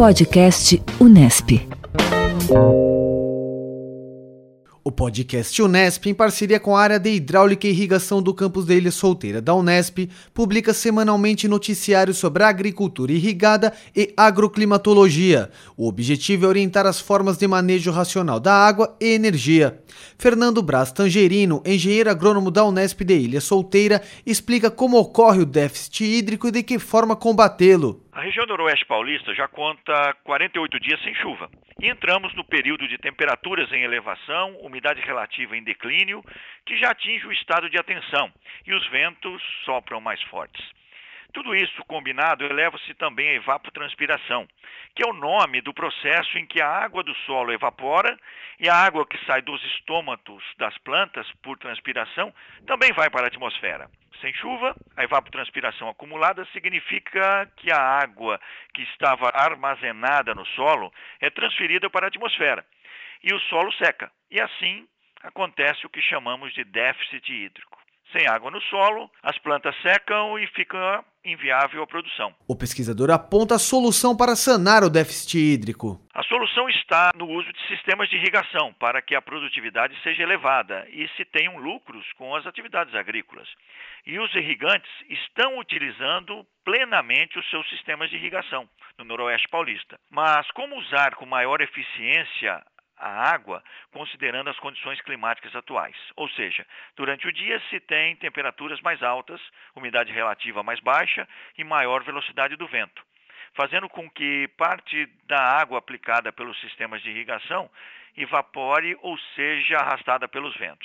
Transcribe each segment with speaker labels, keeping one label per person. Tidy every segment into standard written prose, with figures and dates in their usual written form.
Speaker 1: Podcast Unesp.
Speaker 2: O podcast Unesp, em parceria com a área de Hidráulica e Irrigação do campus da Ilha Solteira da Unesp, publica semanalmente noticiários sobre a agricultura irrigada e agroclimatologia. O objetivo é orientar as formas de manejo racional da água e energia. Fernando Braz Tangerino, engenheiro agrônomo da Unesp de Ilha Solteira, explica como ocorre o déficit hídrico e de que forma combatê-lo.
Speaker 3: A região do Noroeste Paulista já conta 48 dias sem chuva e entramos no período de temperaturas em elevação, umidade relativa em declínio, que já atinge o estado de atenção e os ventos sopram mais fortes. Tudo isso combinado eleva-se também a evapotranspiração, que é o nome do processo em que a água do solo evapora e a água que sai dos estômatos das plantas por transpiração também vai para a atmosfera. Sem chuva, a evapotranspiração acumulada significa que a água que estava armazenada no solo é transferida para a atmosfera e o solo seca. E assim acontece o que chamamos de déficit hídrico. Sem água no solo, as plantas secam e fica inviável a produção.
Speaker 2: O pesquisador aponta a solução para sanar o déficit hídrico.
Speaker 3: A solução está no uso de sistemas de irrigação para que a produtividade seja elevada e se tenham lucros com as atividades agrícolas. E os irrigantes estão utilizando plenamente os seus sistemas de irrigação no Noroeste Paulista. Mas como usar com maior eficiência a água, considerando as condições climáticas atuais? Ou seja, durante o dia se tem temperaturas mais altas, umidade relativa mais baixa e maior velocidade do vento, fazendo com que parte da água aplicada pelos sistemas de irrigação evapore ou seja arrastada pelos ventos.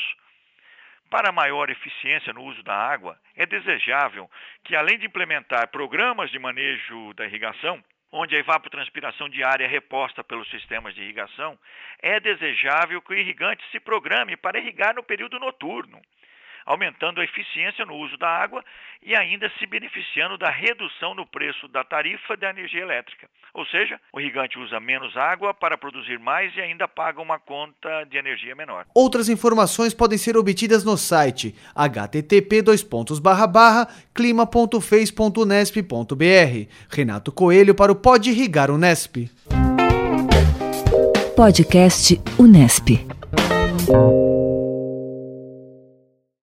Speaker 3: Para maior eficiência no uso da água, é desejável que, além de implementar programas de manejo da irrigação, onde a evapotranspiração diária é reposta pelos sistemas de irrigação, é desejável que o irrigante se programe para irrigar no período noturno, aumentando a eficiência no uso da água e ainda se beneficiando da redução no preço da tarifa da energia elétrica. Ou seja, o irrigante usa menos água para produzir mais e ainda paga uma conta de energia menor.
Speaker 2: Outras informações podem ser obtidas no site http://clima.fez.unesp.br. Renato Coelho para o Pode Irrigar Unesp.
Speaker 1: Podcast Unesp.